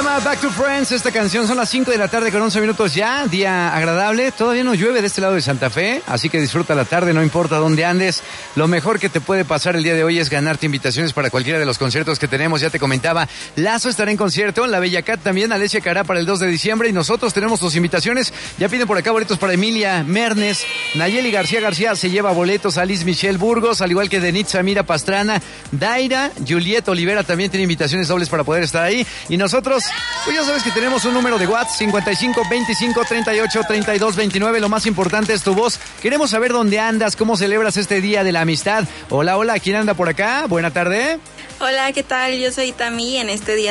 llama Back to Friends, esta canción. Son las 5 de la tarde con 11 minutos ya, día agradable. Todavía no llueve de este lado de Santa Fe, así que disfruta la tarde, no importa dónde andes. Lo mejor que te puede pasar el día de hoy es ganarte invitaciones para cualquiera de los conciertos que tenemos. Ya te comentaba, Lazo estará en concierto, la Bella Cat también, Alessia Cara para el 2 de diciembre y nosotros tenemos tus invitaciones. Ya piden por acá boletos para Emilia Mernes, Nayeli García se lleva boletos, Alice Michelle Burgos, al igual que Denit Samira Pastrana, Daira, Juliet Olivera también tiene invitaciones dobles para poder estar ahí. Y nosotros, pues ya sabes que tenemos un número de WhatsApp, 55 25 38 32 29. Lo más importante es tu voz. Queremos saber dónde andas, cómo celebras este día de la amistad. Hola, ¿quién anda por acá? Buena tarde. Hola, ¿qué tal? Yo soy Tami en este día